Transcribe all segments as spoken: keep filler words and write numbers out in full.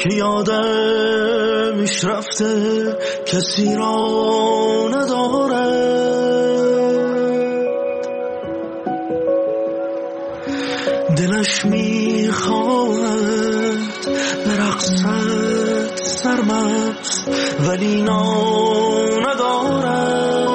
که یادمش رفته کسی را نداره. دلش میخواهد برقصد سرمست ولی نام نداره.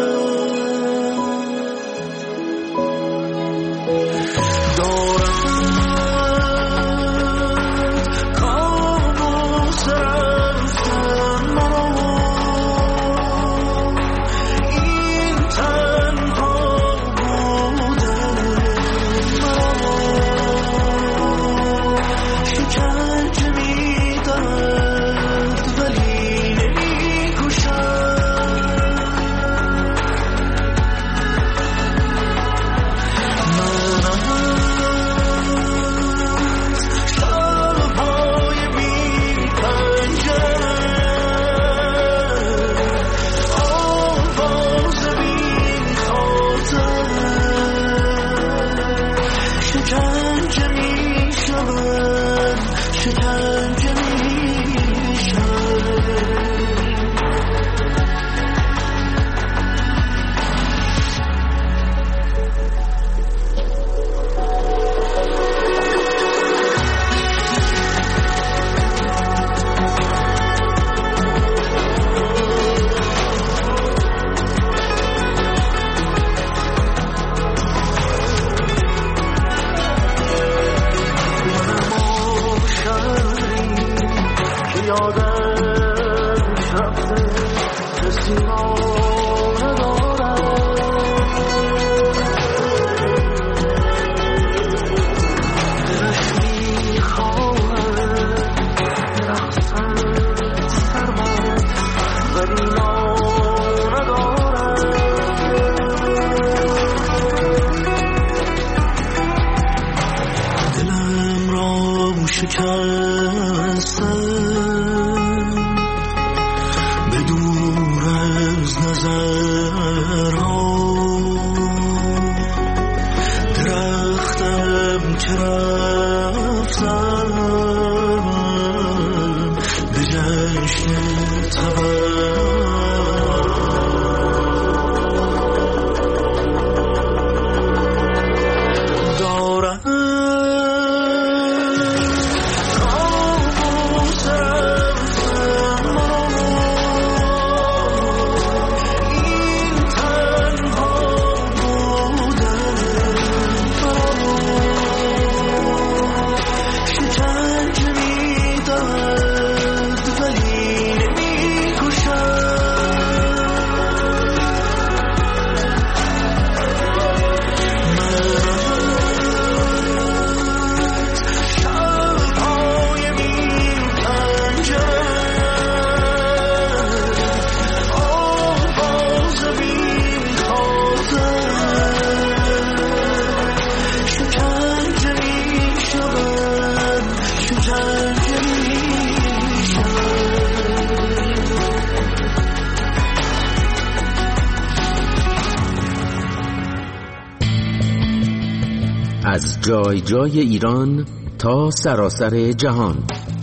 از جای جای ایران تا سراسر جهان،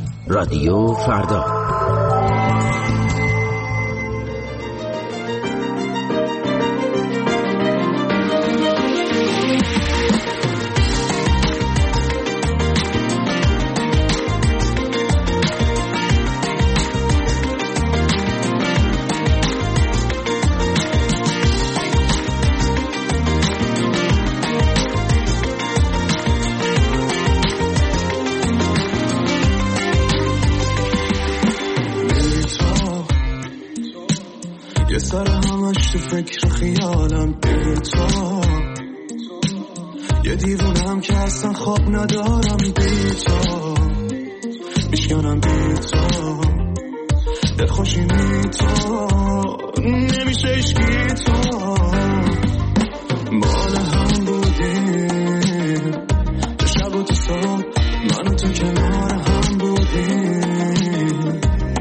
رادیو فردا. فکر خیالم بی تو، یه دیوونم که اصلا خواب ندارم بی تو، میشکنم بی تو، دلخوشی بی تو، نمیشه عشقی تو، مال هم بودیم تو شب و تو صبح، من و تو کنار هم بودیم،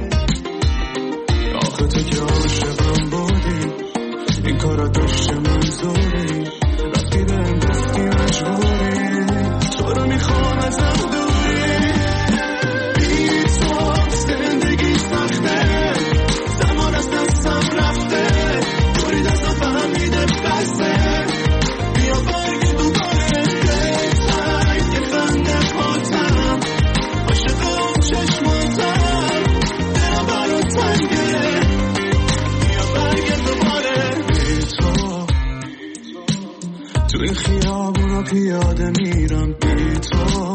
آخه تو که عاشقم بودی، این کارا داشته منظوری، رفتی بهم گفتی مجبوری، تو رو میخوام ازم دوری، بی تو توی خیابونا پیاده میرم بی تو،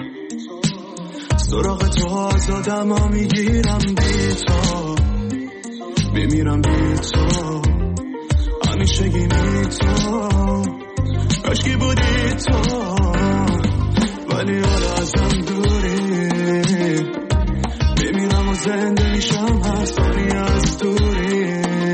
سراغ تو آزادم ها میگیرم بی تو، میمیرم بی تو، همیشه گیمی تو، کاشکی بودی تو، ولی حالا ازم دوری، میمیرم و زنده میشم هر ثانیه از دوری.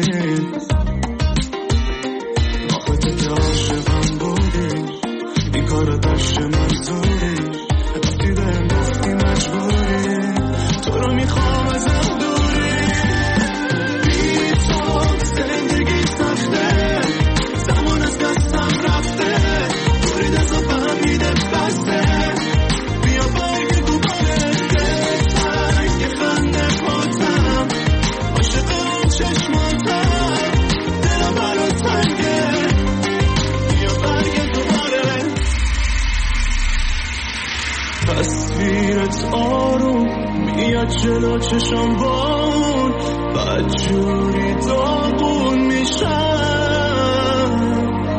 آخه تو که عاشقم بودی، این کارو داشته منظوری، وقتی بهم گفتی مجبوری، تو رو میخوام ازم دوری. بی تو زندگی سخته، زمان از دستم رفته، دوری دست و فهمیده بسته، بیا برگه دوباره بهتر که خنده پاتم، عاشق اون چشماتم، دلم برات تنگه، بیا برگه دوباره. تصویرت آروم میاد جلو چشم بان، بدجوری داغون میشم،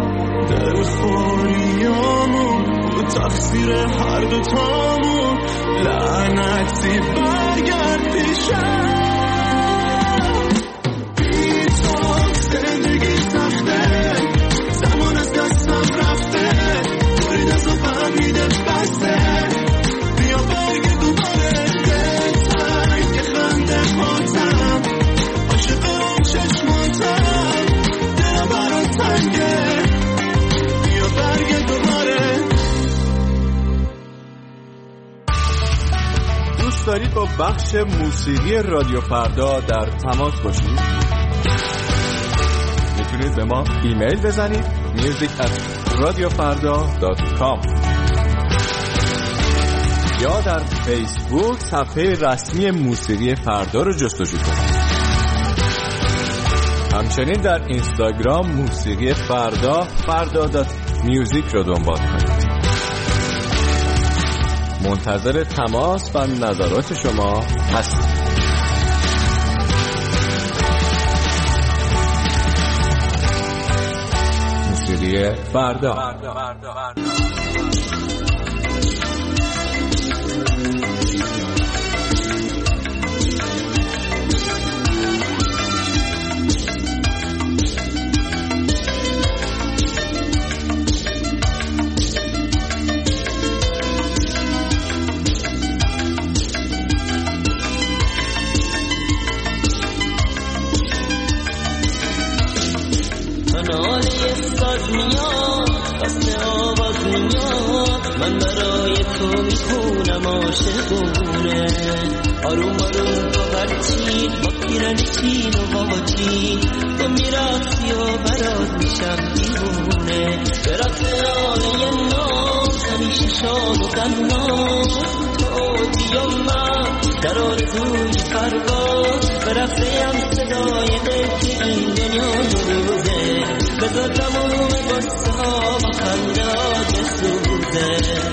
دلخوریامون تو تقصیر هر دوتامون، لعنتی برگرد پیشم. بی تو زندگی سخته، زمان از دستم رفته، دوری دست و فهمیده بسته، بیا برگه دوباره بهتر که خنده پاتم، عاشق اون چشماتم، دلم برات تنگه، بیا برگه دوباره. دوست دارید با بخش موسیقی رادیو فردا در تماس باشید؟ میتونید به ما ایمیل بزنید music at radiofarda dot com یا در فیسبوک صفحه رسمی موسیقی فردا رو جستجو کنید. همچنین در اینستاگرام موسیقی فردا فردا دات میوزیک رو دنبال کنید. منتظر تماس و نظرات شما هستیم. موسیقی فردا. من برای تو میخونم عاشقونه، آروم آروم تو برچین با پیرن چین و بابا چین، تو میراسی و برات میشم دیوونه، برات آله ناز همیشه شاد و قناز، تو دیم من در آرزوی پرواز، برفتیم صدای دل که این دنیا روزه، بذار تموم قصه ها با خنده ها بسوزه.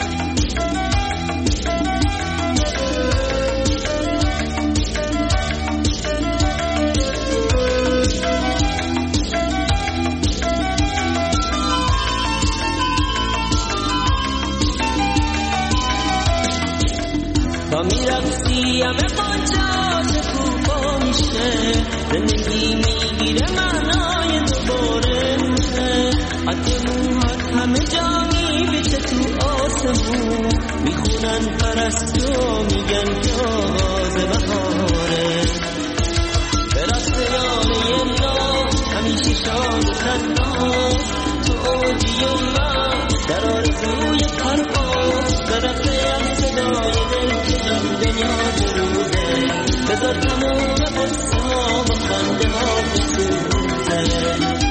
تا میرقصی همه قاجات کوپا میشه، زندگی میگیره معنای دوباره میشه، حتی موهات همه جا میبیشه تو آسمون، میخونن پرستو میگن که آغاز بهاره، به رست یانه ما همیشه شاد و خنداز، تو اوجی و من در آرزوی پرواز، به رفتیم صدای دل که این دنیا دروزه، بذار تموم قصه ها با خنده ها بسوزه.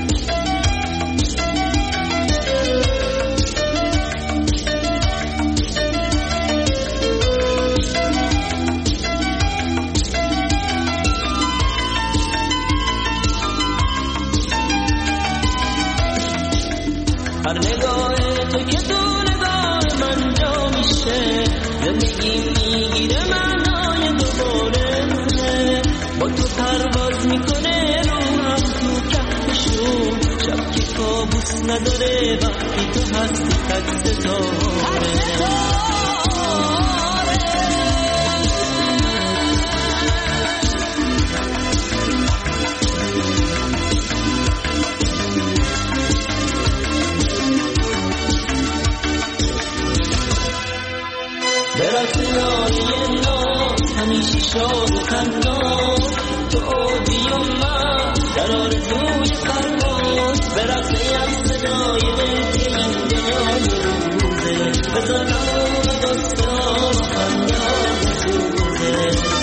هر نگاه تو که تو نگاه من جا میشه، زندگی میگیره معنای دوباره میشه، با تو پرواز میکنه روحم تو کهکشون، شب که کابوس دوست نداره وقتی تو هستی تک ستاره. برسنای ناز همیشه شاد و خندان تو آبی و من در آرزوی پرواز برسیم صدای دل که این دنیا روزه بزنم داستان و خندان بسوزه.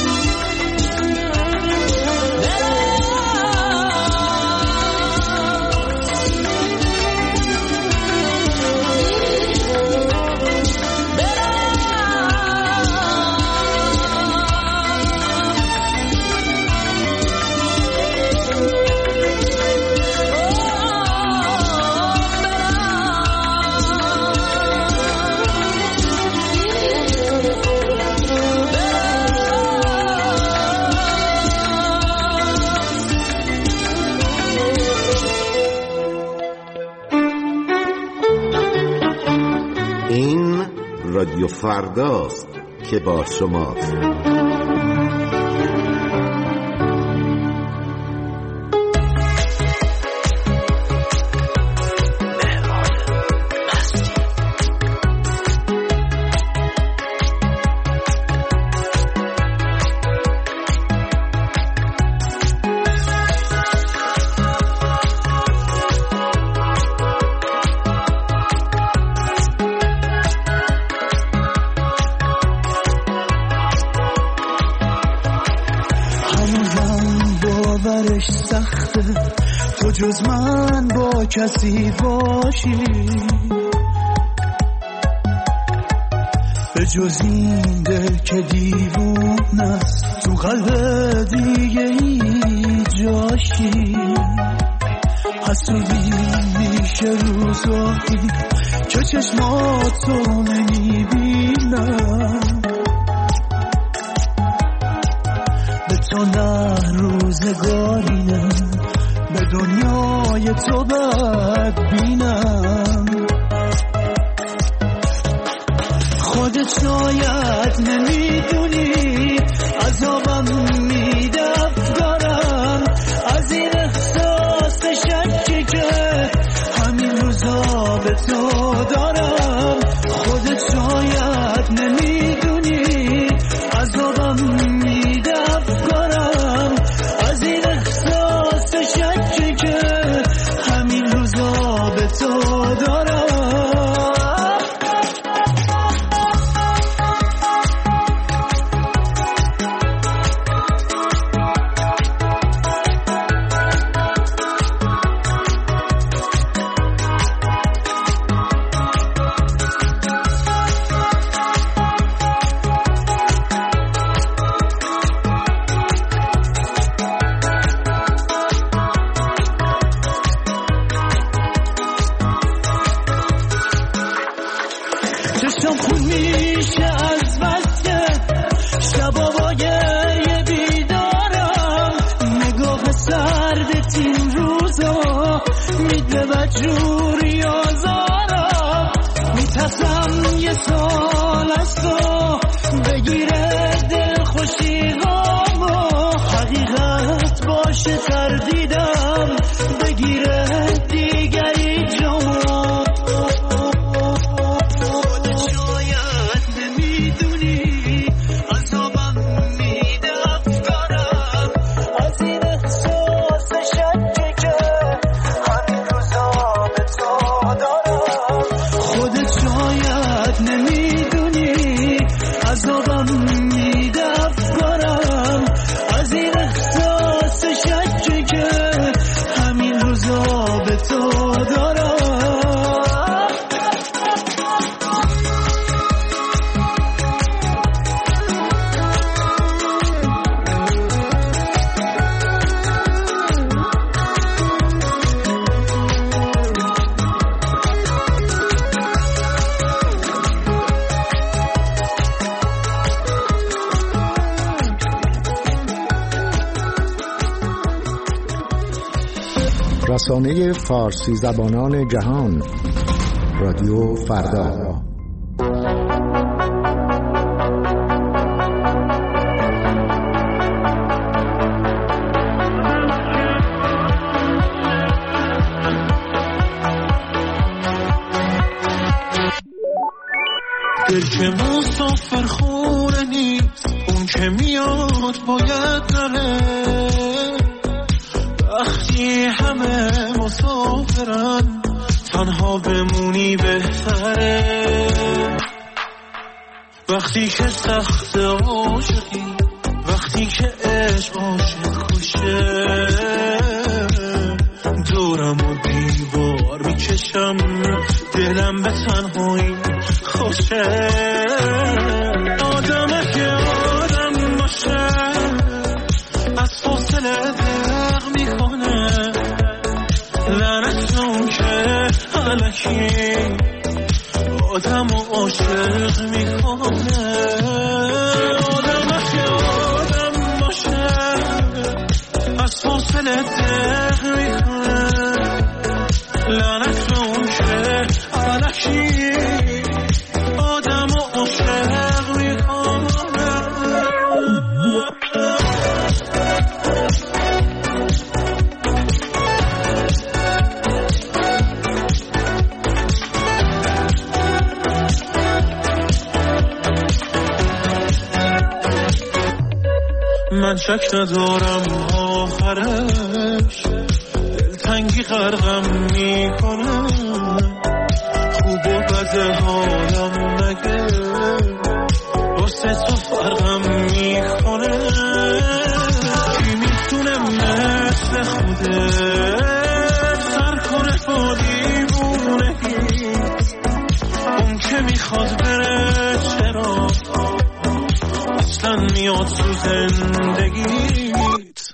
رادیو فرداست که با شماست. تو جز من با کسی باشی به جز این دل که دیوون است تو قلب دیگه ای جاشی. حسودی میشه روزایی که چشماتو نمیبینم به تو نه روزگاری نه به دنیای تو بد بینم. خودت شاید نمیدونی عذابم میده افکارم از این احساس شکی که همین روزا به تو دارم. خودت شاید نمیدونی عذابم میده افکارم از این احساس شکی که همین روزا به تو دارم. چشم خون میشه از وقته شبا با گریه بیدارم. نگاه سردت این روزا میده بجوری آزارم. میترسم یه سال از تو بگیره دل خوشی غامو حقیقت باشه تردیدم بگیره دیگری جامو. نمیدونی رسانه فارسی زبانان جهان، رادیو فردا. دل که مسافر خونه نیست، اون که میاد باید نره. وقتی همه مسافرن تنها بمونی بهتره. وقتی که سخت عاشقی، وقتی که عشق عاشق کشه، دورم و دیوار میکشم، دلم به تنهایی خوشه. آدمه که آدم باشه از فاصله دق میکنه، لعنت اون که الکی آدم و عاشق میکنه. آدمه که آدم باشه از فاصله دق میکنه، لعنت اون که الکی آدم و عاشق میکنه. من شک ندارم آخرش دلتنگی غرقم میکنه. خوب و بد حالم مگه واسه تو فرقم میکنه. کی میتونه مثل خوده سر کنه با دیوونگی، اون که میخواد بره چرا اصلا میاد تو زندگیت.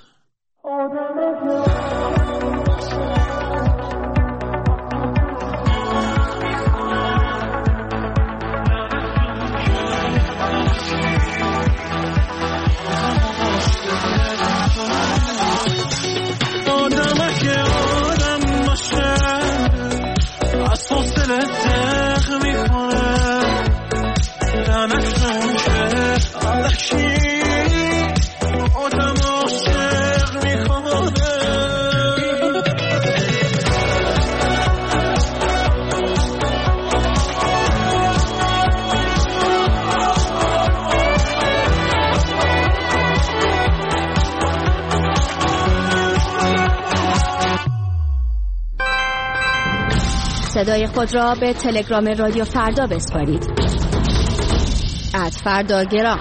آدمه که آدم باشه از فاصله دق میکنه، لعنت اون که الکی آدم عاشق میکنه. صدای خود را به تلگرام رادیو فردا بسپارید. ات فرداگرام.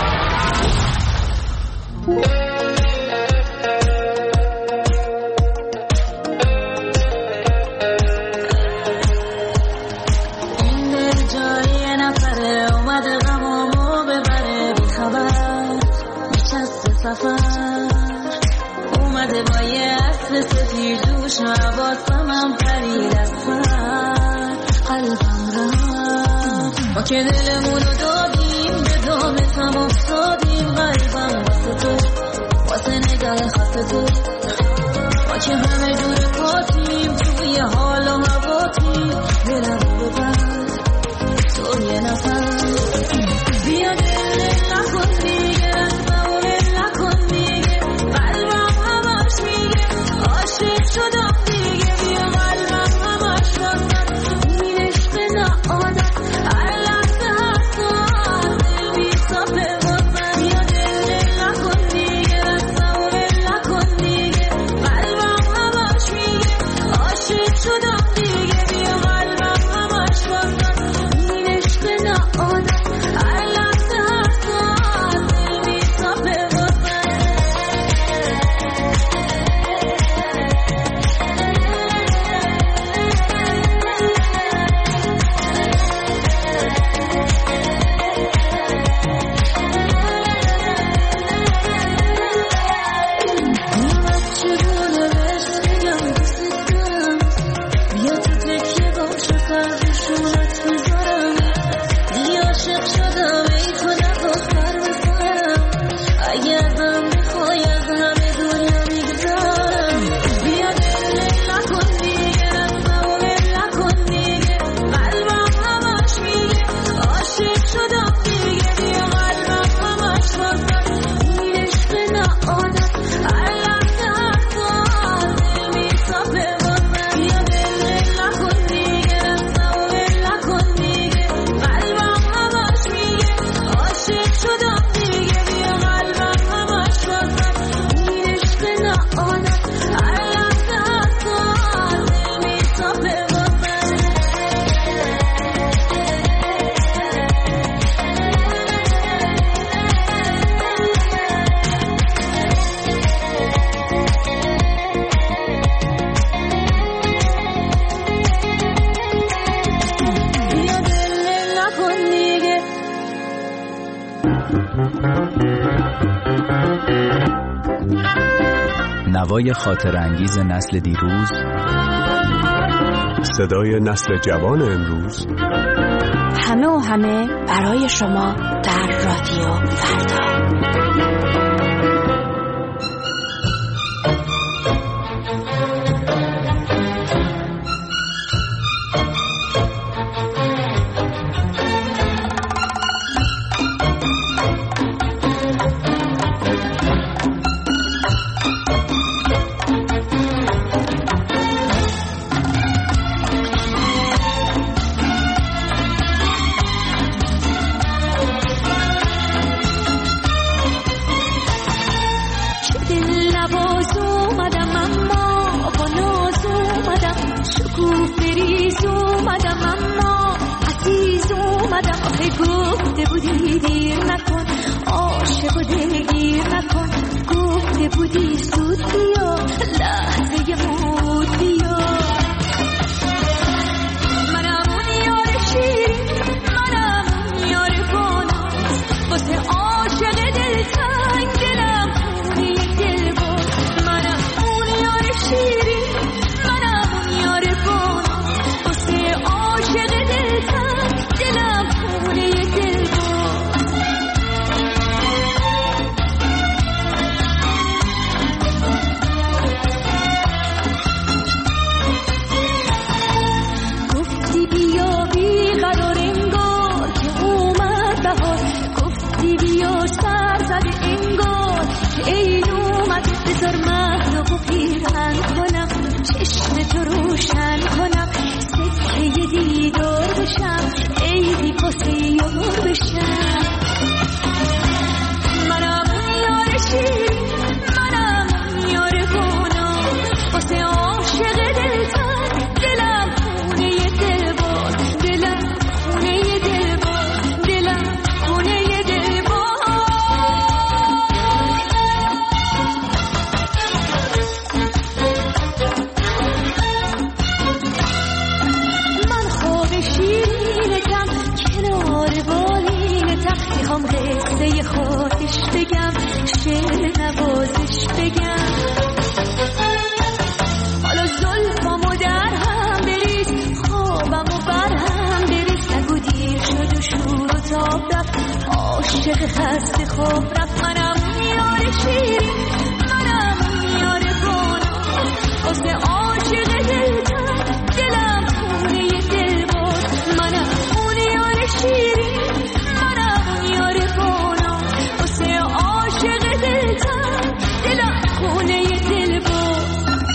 این دل جای نفره اومده غمامو ببره، بی خبر میچسته سفر، اومده با یه اصل سفید دوش و عباسمم پرید از سر. قلبم رفت ما که دلمونو دادیم، به دامتم افتادیم. قلبم واسه تو، واسه نگاه خط تو، ما که همه دور پاتیم، توی حال و هواتیم. دلم رو ببر تو یه نفر، بیا دل نکن دیگه، رسممو ول نکن دیگه. قلبم همش میگه عاشق شدم دیگه. بیا قلبم همش واسه این عشق نعادت، هر لحظه هر ساعت دل بی‌صافه واسه. بیا دل نکن دیگه، رسممو ول نکن دیگه. قلبم همش نوای خاطرانگیز نسل دیروز، صدای نسل جوان امروز، همه و همه برای شما در رادیو فردا. گفته بودی دیر نکن، عاشق و دلگیر نکن، گفته بودی زود بیا، لحظه مود بیا. منم اون یار شیرین، منم اون یار باناز، واسه عاشق دلتنگ دلم خونه دل باز. منم اون یار شیرین، منم اون یار باناز، واسه عاشق دلتنگ دلم خونه دل باز. گفتی بیا بی قرار انگار که اومد بهار، گفتی بیا سر زده انگار که عید اومد. بذار مهد و پیرهن کنم، چشم تو روشن کنم، سکه دیدار بشم، عیدی پاسه یار بشم. منم اون یار شیرین، منم اون یار باناز، واسه عاشق دلتنگ دلم خونه دل باز. دلم خونه دل باز، دلم خونه دل باز. من خواب شیرینتم، کنار بالینتم، میخوام قصه خودش بگم، شعر نوازش بگم. حالا زلفامو در هم بریز، خوابمو بر هم بریز، نگو دیر شد و شور و تاب رفت، عاشق خسته خواب رفت. منم اون یار شیرین، منم اون یار باناز، واسه عاشق دلتنگ دلم خونه دل باز. منم اون یار شیرین، منم اون یار باناز، واسه عاشق دلتنگ دلم خونه دل باز.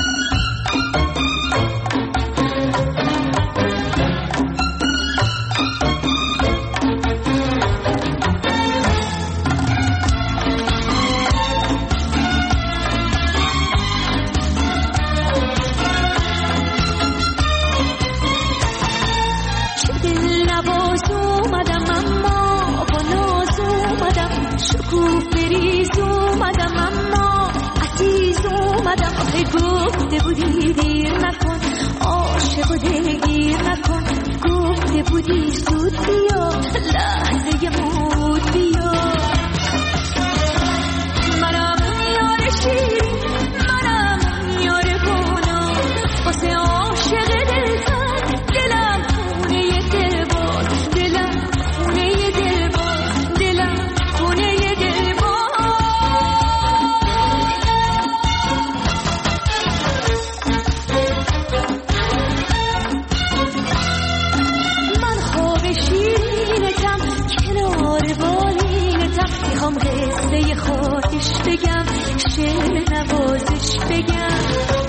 چه دل نواز اومدم اما با ناز اومدم، شکوه بریز اومدم اما عزیز اومدم. آخه گفته بودی دیر نکن، عاشق و دلگیر نکن، گفته بودی زود بیا، لحظه مود بیا. منم اون یار شیرین، منم اون یار باناز، واسه عاشق دلتنگ دلم خونه دل باز. دلم خونه دل باز، دلم خونه دل باز. من خواب شیرینتم، کنار بالینتم، میخوام قصه خودش بگم، شعر نوازش بگم.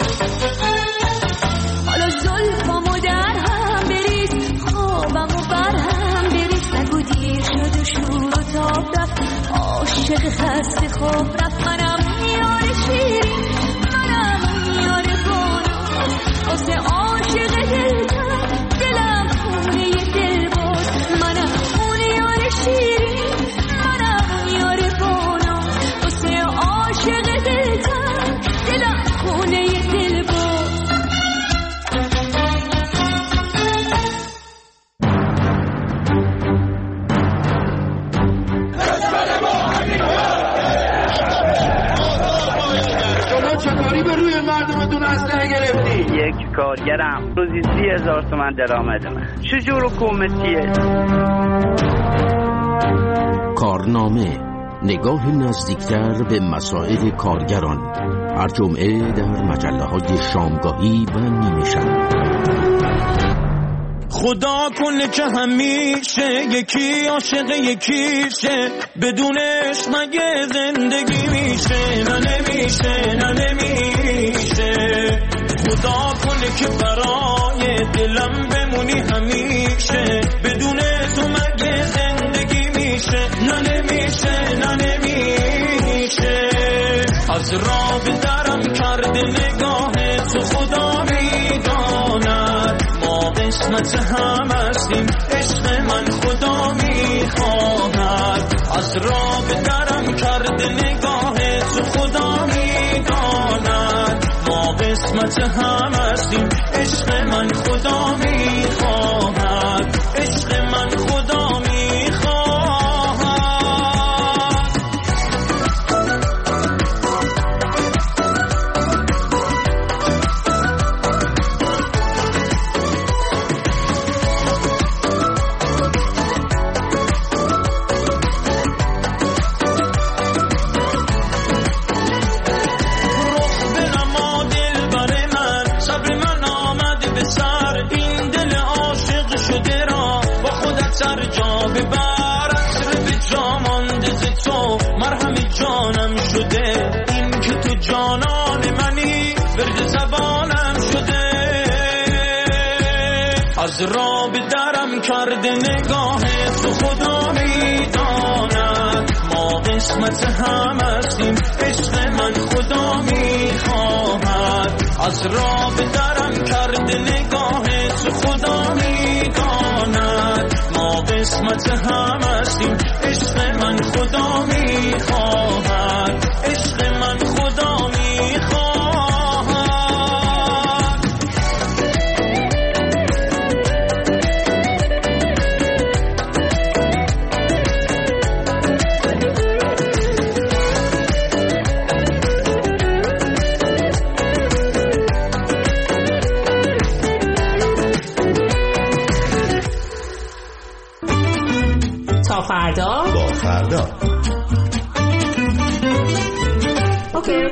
حالا زلفامو در هم بریز، خوابمو بر هم بریز، نگو دیر شد و شور و تاب رفت، عاشق خسته خواب رفت. منم اون یار شیرین، منم اون یار باناز، واسه عاشق دلتنگ دلم خونه دل باز. منم اون یار شیرین، منم اون یار باناز، واسه عاشق دلتنگ دلم خونه دل باز. یک کارگرم، روزی سی هزار تومن درآمدمه. چجور حکومتیه؟ کارنامه، نگاه نزدیکتر به مسائل کارگران، هر جمعه در مجله‌های شامگاهی و نیمه شب. خدا کنه که همیشه یکی عاشق یکیشه، بدونش مگه زندگی میشه؟ نه نمیشه، نه نمیشه. خدا کنه که برای دلم بمونی همیشه، بدون تو مگه زندگی میشه؟ نه نمیشه، نه نمیشه. از راه به درم کرده نگاه تو، خدا میداند ما قسمت هم هستیم، عشق من خدا میخواهد. از راه به درم کرده نگاه تو، خدا میداند ما قسمت هم هستیم، عشق من خدا میخواهد، عشق من خدا میخواهد. سر جا ببر، عطر به جا مانده ز تو، مرهم جانم شده. این که تو جانان منی، ورد زبانم شده. از راه به درم کرده نگاه تو، خدا میداند ما قسمت هم هستیم، عشق من خدا میخواهد. از راه به درم کرده نگاه تو، خدا میداند ما قسمت هم هستیم، عشق من خدا میخواهد، عشق من خدا میخواهد. تا فردا با فردا. اوکی.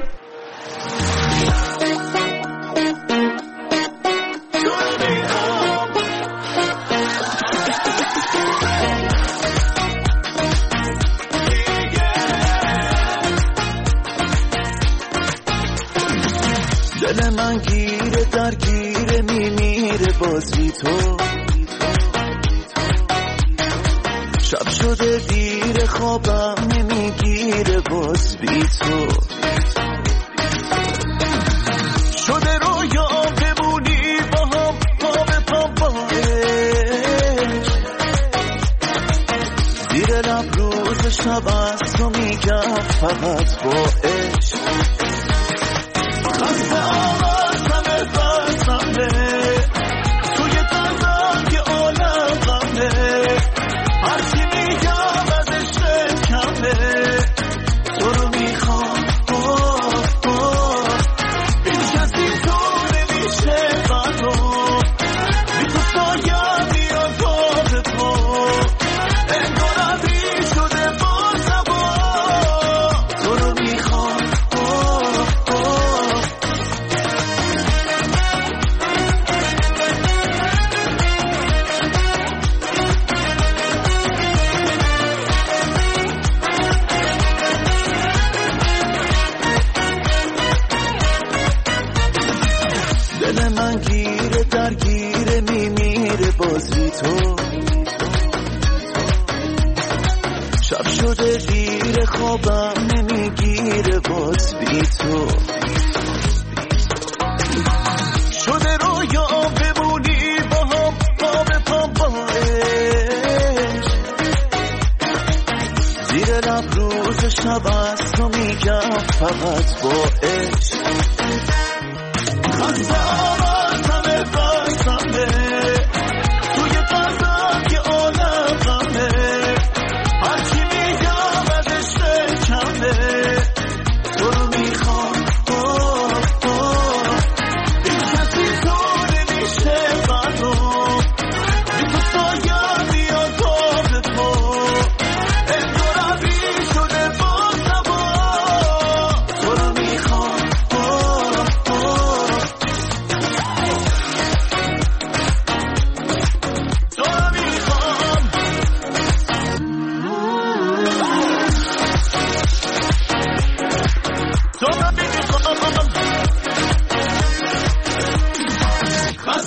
دل من گیره در گیره میمیره باز بی تو، شب شده دیر خوابم نمیگیره باز بی تو. شده رویا بمونی با هم پا به پا باش، زیر لب روز شب از تو میگم فقط با عشق. خسته آمد همه بستمه توی تنهایی عالم غمه، هرچی میگم ازش کمه، تو رو میخوام این کسی تو نمیشه قدر، بی تو سایم میاد پا به پا، انگار عبری شده با سبا، تو رو میخوام. دل من گیره در گیره میمیره باز بی تو، شب شده دیر خوابم نمیگیره باز بی تو. شده رویا بمونی با هم پا به پا باش، زیر لب روز شب از تو میگم فقط با عشق. خسته آمد همه بستمه توی قلبم که عالم غمه، هرچی میگم ازش کمه، تو رو میخوام این کسی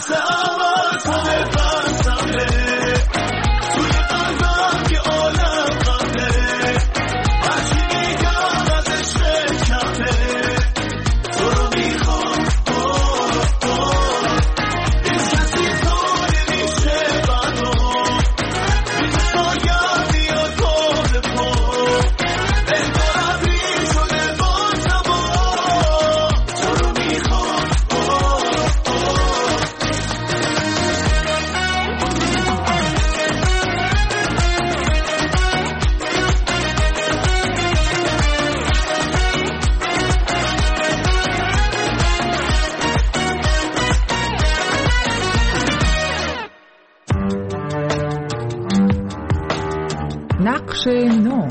قصه اول تو ببرسمه توی قلبم که عالم غمه هرچی میگم ازش شکمه تو رو میخوام هیچ کسی تو نمیشه بنا میشه سایم میاد پا به پا انگار ابری شده با سبا تو رو میخوام نقش نو.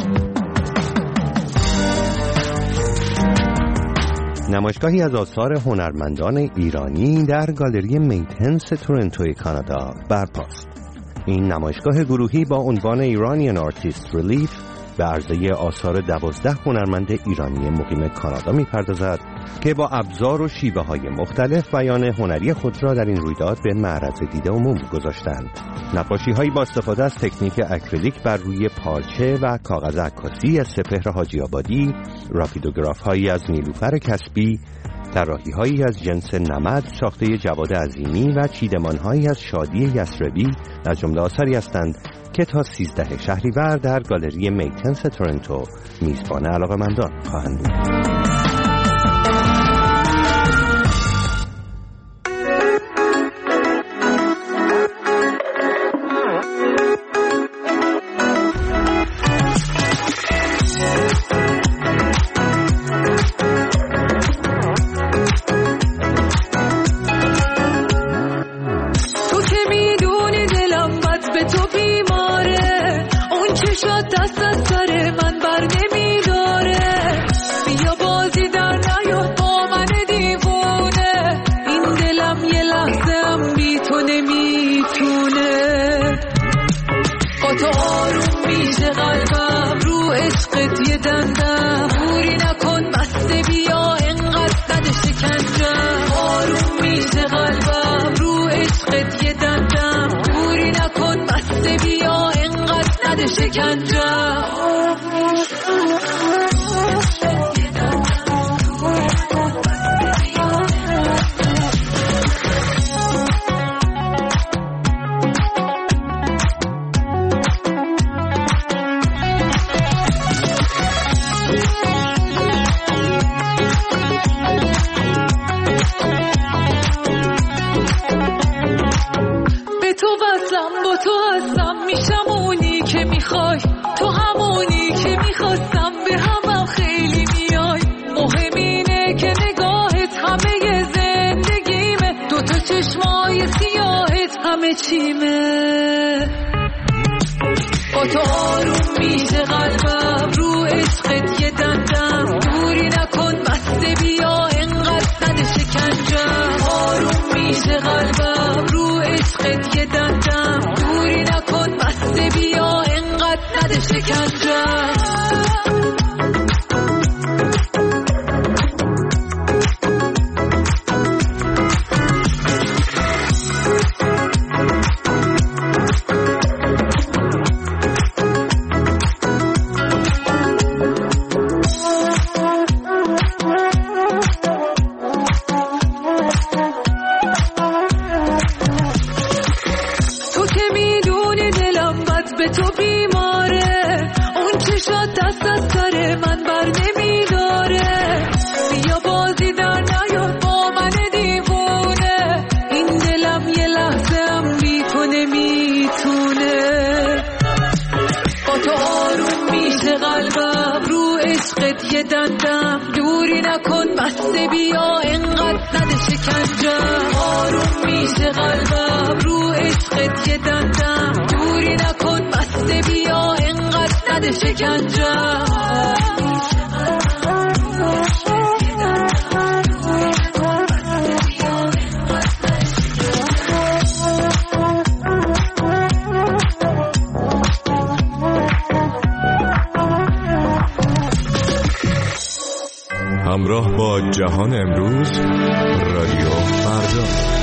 نمایشگاهی از آثار هنرمندان ایرانی در گالری میتنس تورنتوی کانادا برپاست. این نمایشگاه گروهی با عنوان ایرانیان آرتیست ریلیف به عرضه آثار دوازده هنرمند ایرانی مقیم کانادا می‌پردازد که با ابزار و شیوه‌های مختلف بیان هنری خود را در این رویداد به معرض دید عموم گذاشتند. نقاشی‌هایی با استفاده از تکنیک اکریلیک بر روی پارچه و کاغذ عکاسی از سپهر حاجی آبادی، راپیدوگراف‌هایی از نیلوفر کسبی، طراحی‌هایی از جنس نمد ساخته جواد عظیمی و چیدمان‌هایی از شادی یسربی از جمله آثاری هستند که تا سیزده شهریور در گالری میتنس تورنتو میزبان علاقه‌مندان خواهند بود. همراه با جهان امروز رادیو فردا.